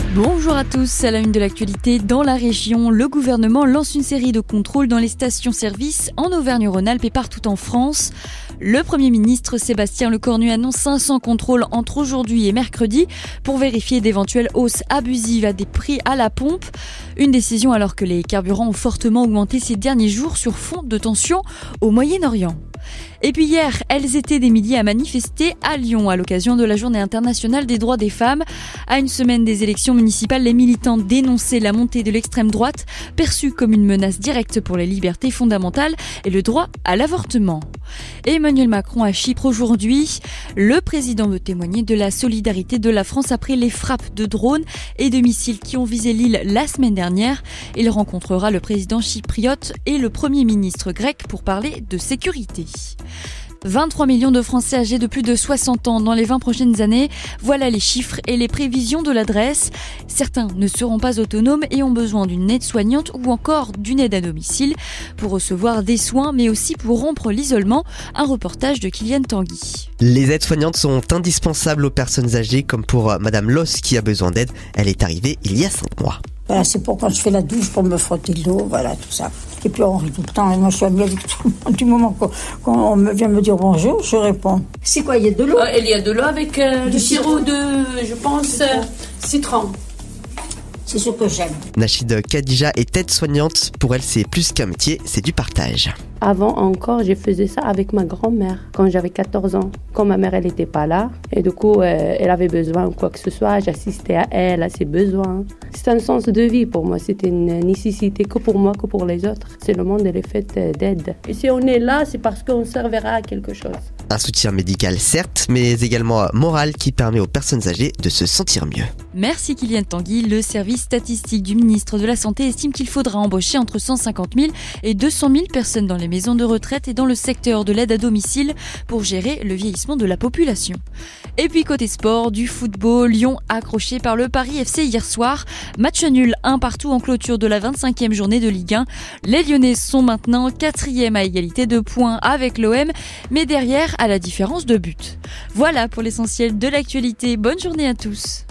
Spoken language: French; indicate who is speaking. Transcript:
Speaker 1: Bonjour à tous, à la une de l'actualité dans la région, le gouvernement lance une série de contrôles dans les stations-service en Auvergne-Rhône-Alpes et partout en France. Le Premier ministre Sébastien Lecornu annonce 500 contrôles entre aujourd'hui et mercredi pour vérifier d'éventuelles hausses abusives à des prix à la pompe. Une décision alors que les carburants ont fortement augmenté ces derniers jours sur fond de tension au Moyen-Orient. Et puis hier, elles étaient des milliers à manifester à Lyon à l'occasion de la Journée internationale des droits des femmes. À une semaine des élections municipales, les militants dénonçaient la montée de l'extrême droite, perçue comme une menace directe pour les libertés fondamentales et le droit à l'avortement. Emmanuel Macron à Chypre aujourd'hui. Le président veut témoigner de la solidarité de la France après les frappes de drones et de missiles qui ont visé l'île la semaine dernière. Il rencontrera le président chypriote et le premier ministre grec pour parler de sécurité. 23 millions de Français âgés de plus de 60 ans dans les 20 prochaines années. Voilà les chiffres et les prévisions de l'adresse. Certains ne seront pas autonomes et ont besoin d'une aide-soignante ou encore d'une aide à domicile pour recevoir des soins, mais aussi pour rompre l'isolement. Un reportage de Kylian Tanguy.
Speaker 2: Les aides-soignantes sont indispensables aux personnes âgées, comme pour Madame Loss qui a besoin d'aide. Elle est arrivée il y a 5 mois.
Speaker 3: Voilà, c'est pour quand je fais la douche, pour me frotter de l'eau, voilà, tout ça. Et puis on rit tout le temps, et moi je suis amie avec tout le monde. Du moment quand on vient me dire bonjour, je réponds.
Speaker 4: C'est quoi, il y a de l'eau?
Speaker 5: Il y a de l'eau avec du sirop de, je pense, citron.
Speaker 3: C'est ce que j'aime.
Speaker 2: Nachid Khadija est aide-soignante. Pour elle, c'est plus qu'un métier, c'est du partage.
Speaker 6: Avant encore, je faisais ça avec ma grand-mère quand j'avais 14 ans. Quand ma mère, elle n'était pas là, et du coup, elle avait besoin de quoi que ce soit, j'assistais à elle, à ses besoins. C'est un sens de vie pour moi, c'était une nécessité que pour moi, que pour les autres. C'est le monde, elle est faite d'aide. Et si on est là, c'est parce qu'on servira à quelque chose.
Speaker 2: Un soutien médical, certes, mais également moral qui permet aux personnes âgées de se sentir mieux.
Speaker 1: Merci Kylian Tanguy. Le service statistique du ministre de la Santé estime qu'il faudra embaucher entre 150 000 et 200 000 personnes dans les maisons de retraite et dans le secteur de l'aide à domicile pour gérer le vieillissement de la population. Et puis côté sport, du football, Lyon accroché par le Paris FC hier soir. Match nul 1 partout en clôture de la 25e journée de Ligue 1. Les Lyonnais sont maintenant 4e à égalité de points avec l'OM, mais derrière à la différence de but. Voilà pour l'essentiel de l'actualité. Bonne journée à tous.